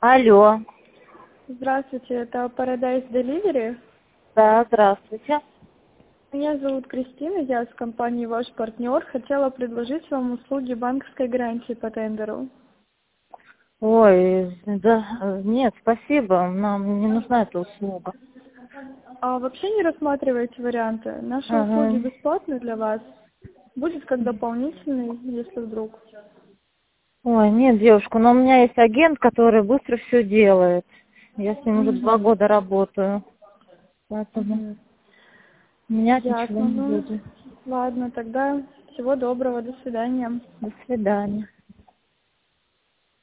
Алло. Здравствуйте, это Paradise Delivery. Да, здравствуйте. Меня зовут Кристина, я с компании «Ваш партнер». Хотела предложить вам услуги банковской гарантии по тендеру. Ой, да, нет, спасибо, нам не нужна эта услуга. А вообще не рассматриваете варианты? Наши услуги Ага. бесплатны для вас. Будет как дополнительный, если вдруг. Ой, нет, девушка, но у меня есть агент, который быстро все делает. Я с ним уже 2 Угу. года работаю, поэтому Угу. менять ничего Ясно. не Ну, буду. ладно, тогда всего доброго, до свидания. До свидания.